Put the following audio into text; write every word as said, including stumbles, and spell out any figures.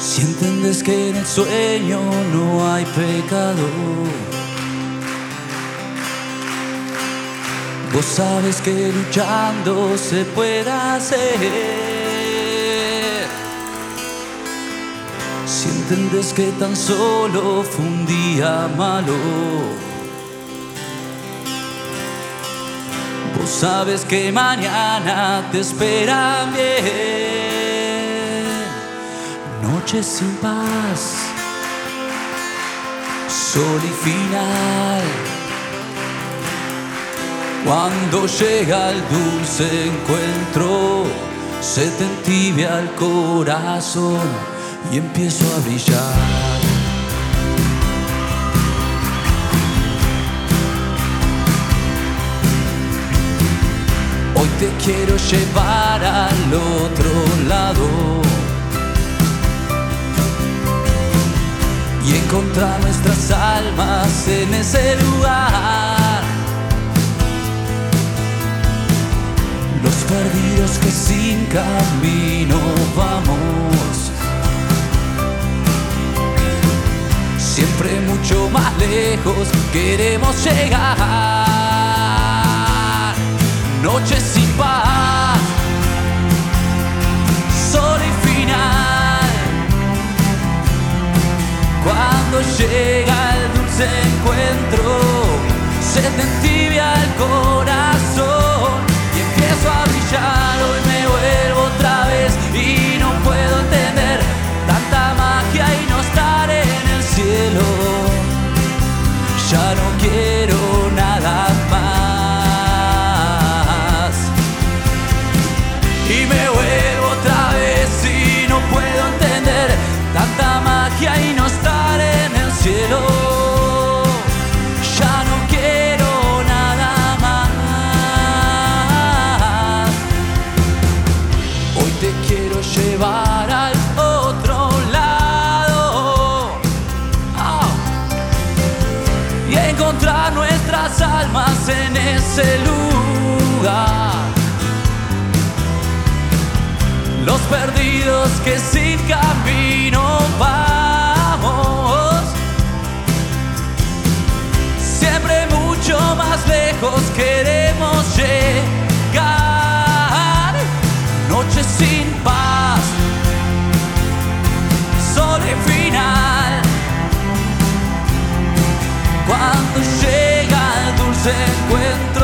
Si entiendes que en el sueño no hay pecado, vos sabes que luchando se puede hacer. Si entiendes que tan solo fue un día malo, vos sabes que mañana te esperan bien. Noches sin paz, sol y final. Cuando llega el dulce encuentro, se te entibia el corazón y empiezo a brillar. Hoy te quiero llevar al otro lado y encontrar nuestras almas en ese lugar. Los perdidos que sin camino vamos, siempre mucho más lejos queremos llegar. Noches sin paz, sol y final. Cuando llega el dulce encuentro, se te entibia el corazón y empiezo a brillar. Hoy me vuelvo otra vez y no puedo entender tanta magia y no estar en el cielo. Ya no quiero nada más y me vuelvo otra vez y no puedo entender tanta magia y no estar en el cielo. Ya no quiero nada más. Hoy te quiero llevar al otro lado, oh, y encontrar nuestras almas en ese lugar. Los perdidos que sin camino vamos, siempre mucho más lejos queremos llegar. Noches sin paz, sol y final. Cuando llega el dulce encuentro,